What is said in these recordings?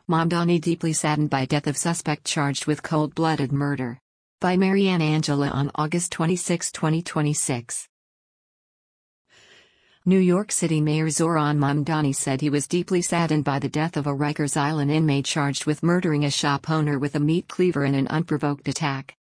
Mamdani deeply saddened by death of suspect charged with cold-blooded murder. By Marianne Angela on August 26, 2026. New York City Mayor Zohran Mamdani said he was deeply saddened by the death of a Rikers Island inmate charged with murdering a shop owner with a meat cleaver in an unprovoked attack.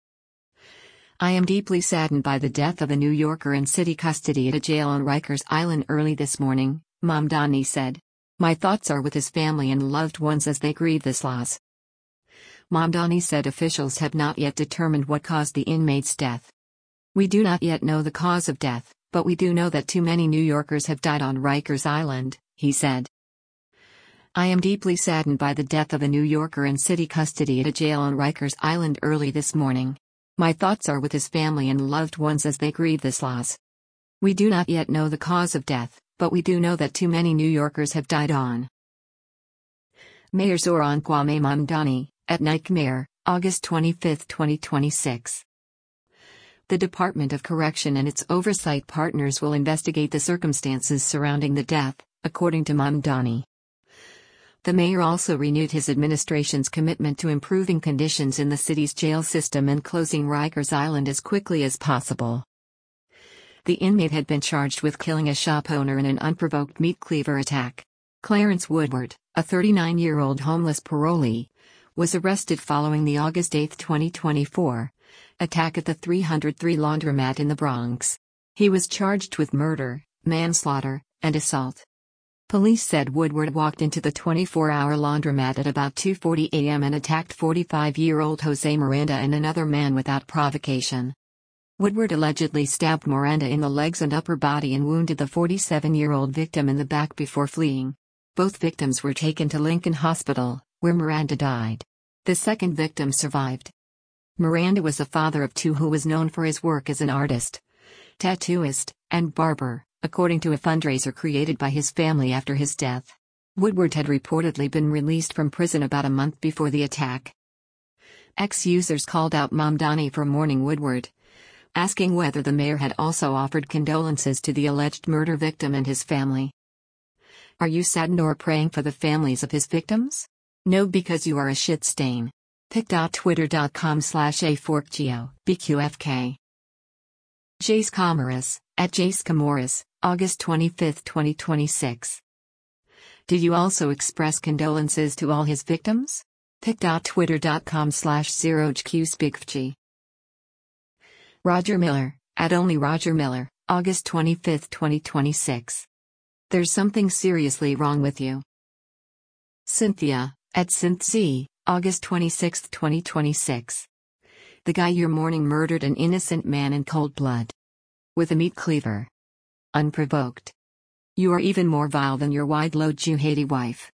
I am deeply saddened by the death of a New Yorker in city custody at a jail on Rikers Island early this morning, Mamdani said. My thoughts are with his family and loved ones as they grieve this loss. Mamdani said officials have not yet determined what caused the inmate's death. We do not yet know the cause of death, but we do know that too many New Yorkers have died on Rikers Island, he said. I am deeply saddened by the death of a New Yorker in city custody at a jail on Rikers Island early this morning. My thoughts are with his family and loved ones as they grieve this loss. We do not yet know the cause of death, but we do know that too many New Yorkers have died on. Mayor Zohran Kwame Mamdani, at Nightmare, August 25, 2026. The Department of Correction and its oversight partners will investigate the circumstances surrounding the death, according to Mamdani. The mayor also renewed his administration's commitment to improving conditions in the city's jail system and closing Rikers Island as quickly as possible. The inmate had been charged with killing a shop owner in an unprovoked meat cleaver attack. Clarence Woodward, a 39-year-old homeless parolee, was arrested following the August 8, 2024, attack at the 303 laundromat in the Bronx. He was charged with murder, manslaughter, and assault. Police said Woodward walked into the 24-hour laundromat at about 2:40 a.m. and attacked 45-year-old Jose Miranda and another man without provocation. Woodward allegedly stabbed Miranda in the legs and upper body and wounded the 47-year-old victim in the back before fleeing. Both victims were taken to Lincoln Hospital, where Miranda died. The second victim survived. Miranda was a father of two who was known for his work as an artist, tattooist, and barber, according to a fundraiser created by his family after his death. Woodward had reportedly been released from prison about a month before the attack. Ex-users called out Mamdani for mourning Woodward, asking whether the mayor had also offered condolences to the alleged murder victim and his family. Are you saddened or praying for the families of his victims? No, because you are a shit stain. pic.twitter.com/aforkgeo, BQFK. Jace Camoras, at Jace Camoras, August 25, 2026. Did you also express condolences to all his victims? pic.twitter.com/0hqspigfg. Roger Miller, at Only Roger Miller, August 25, 2026. There's something seriously wrong with you. Cynthia, at CynthZ, August 26, 2026. The guy you're mourning murdered an innocent man in cold blood. With a meat cleaver. Unprovoked. You are even more vile than your wide-load Juhadi wife.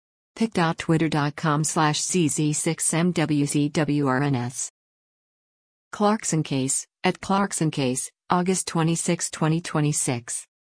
pic.twitter.com/cz6mwzwrns. Clarkson Case, at Clarkson Case, August 26, 2026.